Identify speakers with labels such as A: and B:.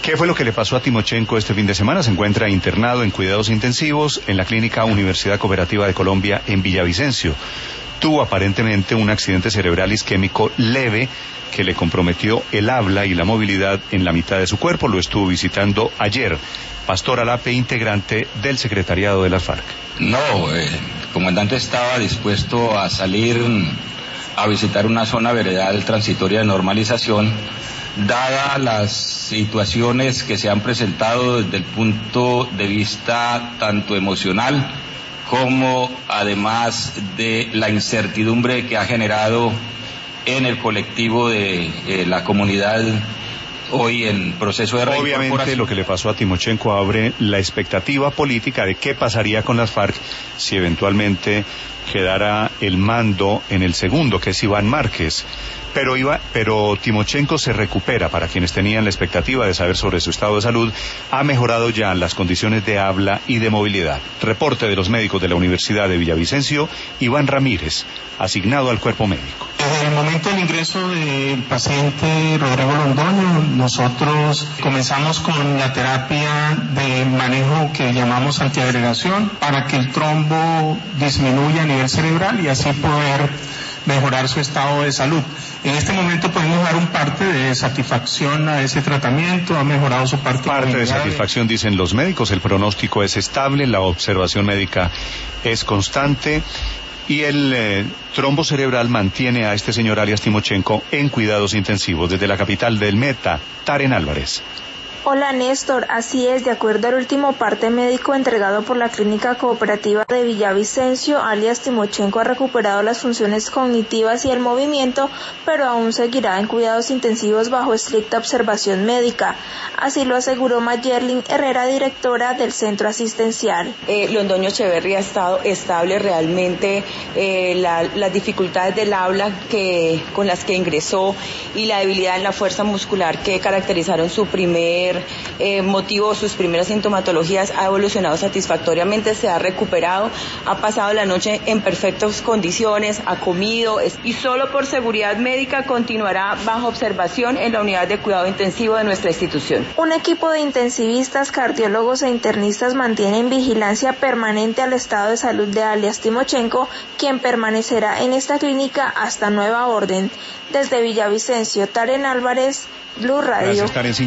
A: ¿Qué fue lo que le pasó a Timochenko este fin de semana? Se encuentra internado en cuidados intensivos en la Clínica Universidad Cooperativa de Colombia en Villavicencio. Tuvo aparentemente un accidente cerebral isquémico leve que le comprometió el habla y la movilidad en la mitad de su cuerpo. Lo estuvo visitando ayer Pastor Alape, integrante del secretariado de las FARC.
B: No, el comandante estaba dispuesto a salir a visitar una zona veredal transitoria de normalización, dadas las situaciones que se han presentado desde el punto de vista tanto emocional como además de la incertidumbre que ha generado en el colectivo de la comunidad hoy en proceso de reincorporación.
A: Obviamente lo que le pasó a Timochenko abre la expectativa política de qué pasaría con las FARC si eventualmente quedara el mando en el segundo, que es Iván Márquez. Pero Timochenko se recupera. Para quienes tenían la expectativa de saber sobre su estado de salud, ha mejorado ya las condiciones de habla y de movilidad. Reporte de los médicos de la Universidad de Villavicencio, Iván Ramírez, asignado al cuerpo médico.
C: Desde el momento del ingreso del paciente Rodrigo Londoño, nosotros comenzamos con la terapia de manejo que llamamos antiagregación para que el trombo disminuya a nivel cerebral y así poder mejorar su estado de salud. En este momento podemos dar un parte de satisfacción a ese tratamiento, ha mejorado su parte
A: de satisfacción, dicen los médicos. El pronóstico es estable, la observación médica es constante y el trombo cerebral mantiene a este señor alias Timochenko en cuidados intensivos. Desde la capital del Meta, Taren Álvarez.
D: Hola Néstor, así es, de acuerdo al último parte médico entregado por la Clínica Cooperativa de Villavicencio, alias Timochenko ha recuperado las funciones cognitivas y el movimiento, pero aún seguirá en cuidados intensivos bajo estricta observación médica. Así lo aseguró Mayerlin Herrera, directora del centro asistencial.
E: Londoño Echeverry ha estado estable realmente, las dificultades del habla con las que ingresó y la debilidad en la fuerza muscular que caracterizaron su primer motivo, sus primeras sintomatologías, ha evolucionado satisfactoriamente, se ha recuperado, ha pasado la noche en perfectas condiciones, ha comido y solo por seguridad médica continuará bajo observación en la unidad de cuidado intensivo de nuestra institución.
D: Un equipo de intensivistas, cardiólogos e internistas mantiene en vigilancia permanente al estado de salud de alias Timochenko, quien permanecerá en esta clínica hasta nueva orden. Desde Villavicencio, Taren Álvarez, Blue Radio.
A: Gracias, Taren.